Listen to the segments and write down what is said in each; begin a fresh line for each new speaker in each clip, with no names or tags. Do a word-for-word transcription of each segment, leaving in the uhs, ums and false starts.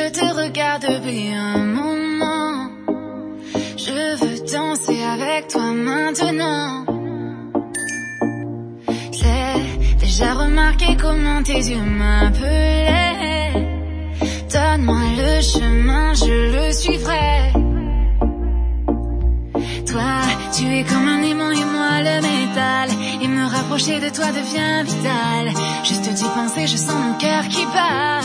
Je te regarde depuis un moment. Je veux danser avec toi maintenant. J'ai déjà remarqué comment tes yeux m'appelaient. Donne-moi le chemin, je le suivrai. Toi, tu es comme un aimant et moi le métal. Et me rapprocher de toi devient vital. Juste d'y penser, je sens mon cœur qui bat.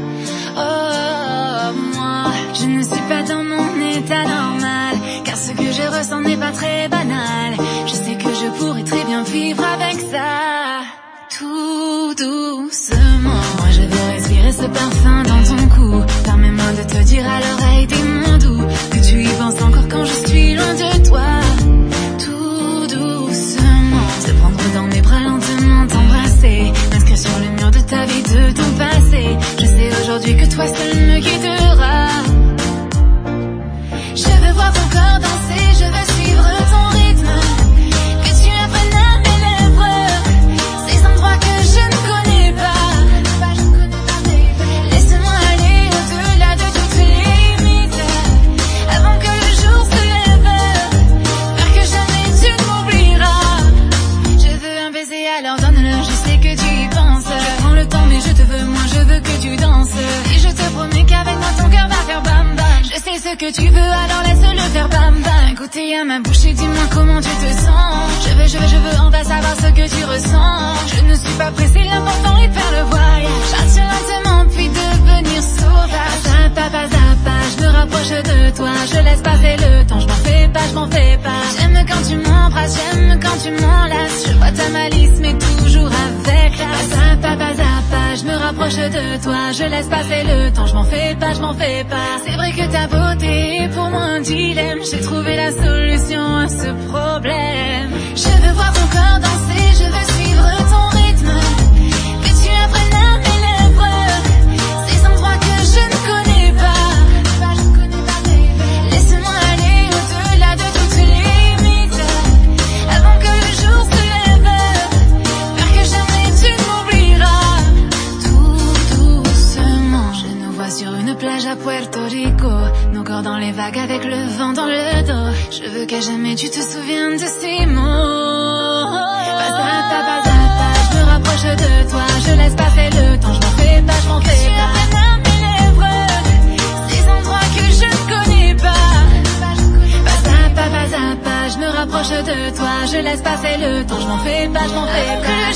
Oh, moi, je ne suis pas dans mon état normal, car ce que je ressens n'est pas très banal. Je sais que je pourrais très bien vivre avec ça. Tout doucement, moi je veux respirer ce parfum dans ton cou. Permets-moi de te dire à l'oreille des mots doux, que tu y penses encore quand je suis loin de toi. Tout doucement, te prendre dans mes bras lentement, t'embrasser, m'inscrire sur le mur de ta vie, de ton passé. Je sais aujourd'hui que toi seul me guidera. Je veux voir ton corps danser, je veux suivre ton rythme, que tu apprennes à mes lèvres ces endroits que je ne connais pas. Laisse-moi aller au-delà de toutes les limites, avant que le jour se lève, faire que jamais tu ne m'oublieras. Je veux un baiser, alors donne-le, je sais que tu y penses. Je prends le temps mais je te veux, moi je veux que tu danses. Et je te promets qu'avec moi ton cœur va faire bam bam. Je sais ce que tu veux, alors laisse-le faire bam bam. Goûter à ma bouche et dis-moi comment tu te sens. Je veux, je veux, je veux, on va savoir ce que tu ressens. Je ne suis pas pressée, l'important est de faire le voyage. Attire lentement puis devenir sauvage. Pas à pas, pas à pas, je me rapproche de toi. Je laisse passer le temps, je m'en fais pas, je m'en fais pas. J'aime quand tu m'embrasses, j'aime quand tu m'enlaces. Je vois ta malice mais toujours avec classe. Pas à pas, pas à pas, je me rapproche de toi. Je laisse passer le temps, je m'en fais pas, je m'en fais pas. C'est vrai que ta beauté est pour moi un dilemme. J'ai trouvé la solution à ce problème. Je veux voir ton corps danser, je veux suivre ton rythme, que tu apprennes à mes lèvres ces endroits que je ne connais pas. Laisse-moi aller au-delà de toutes les limites, avant que le jour se lève, faire que jamais tu ne m'oublieras. Tout doucement, je nous vois sur une plage à Puerto Rico, nos corps dans les vagues avec le vent dans le dos. Je veux qu'à jamais tu te souviennes de ces mots. Pas à pas, pas à pas, je me rapproche de toi. Je laisse passer le temps, je m'en fais pas, je m'en fais pas. Que tu apprennes à mes lèvres ces endroits que je ne connais pas. Pas à pas, pas à pas, je me rapproche de toi. Je laisse passer le temps, je m'en fais pas, je m'en fais pas.